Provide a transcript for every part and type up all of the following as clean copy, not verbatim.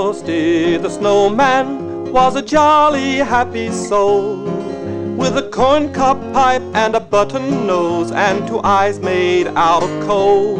Frosty the Snowman was a jolly happy soul, with a corncob pipe and a button nose and 2 eyes made out of coal.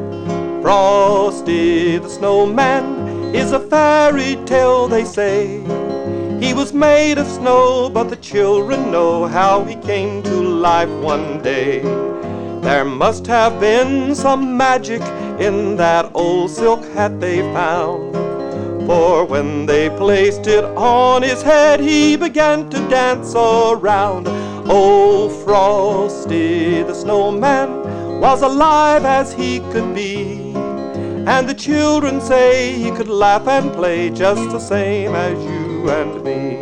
Frosty the Snowman is a fairy tale, they say. He was made of snow, but the children know how he came to life one day. There must have been some magic in that old silk hat they found, for when they placed it on his head, he began to dance around. Oh, Frosty the Snowman was alive as he could be, and the children say he could laugh and play just the same as you and me.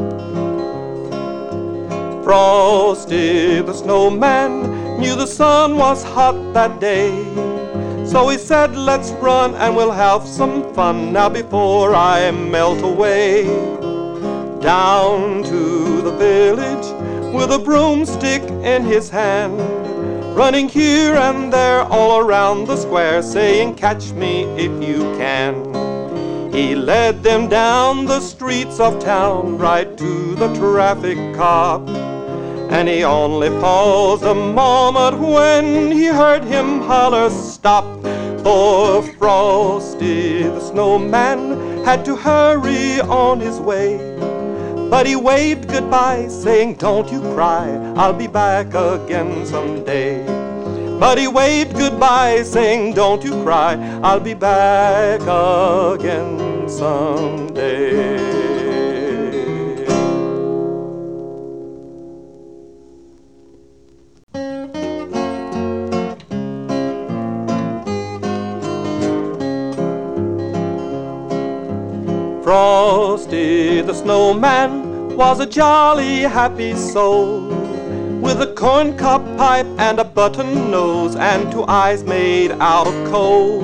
Frosty the Snowman knew the sun was hot that day, so he said, let's run and we'll have some fun now before I melt away. Down to the village with a broomstick in his hand, running here and there all around the square, saying, catch me if you can. He led them down the streets of town right to the traffic cop, and he only paused a moment when he heard him holler, stop. For Frosty the Snowman had to hurry on his way, but he waved goodbye, saying, don't you cry, I'll be back again someday. But he waved goodbye, saying, don't you cry, I'll be back again someday. Frosty the Snowman was a jolly happy soul, with a corncob pipe and a button nose and 2 eyes made out of coal.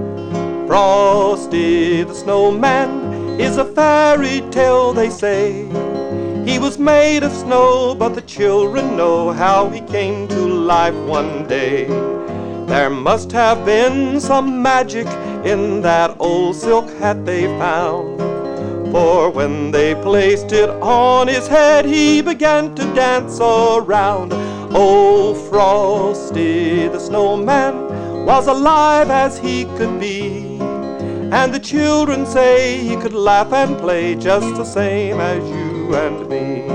Frosty the Snowman is a fairy tale, they say. He was made of snow, but the children know how he came to life one day. There must have been some magic in that old silk hat they found, for when they placed it on his head, he began to dance around. Oh, Frosty the Snowman was alive as he could be, and the children say he could laugh and play just the same as you and me.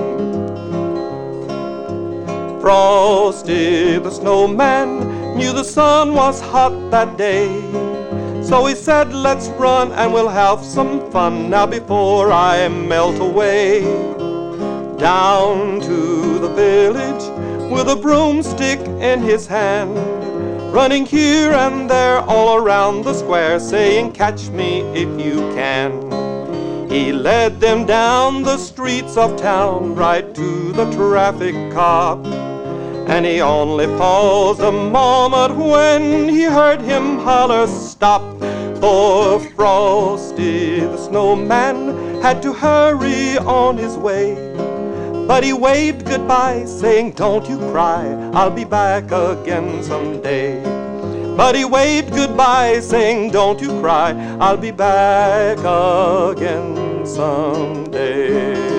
Frosty the Snowman knew the sun was hot that day, so he said, let's run and we'll have some fun now before I melt away. Down to the village with a broomstick in his hand, running here and there all around the square, saying, catch me if you can. He led them down the streets of town right to the traffic cop, and he only paused a moment when he heard him holler, stop. For Frosty the Snowman had to hurry on his way, but he waved goodbye, saying, don't you cry, I'll be back again someday. But he waved goodbye, saying, don't you cry, I'll be back again someday.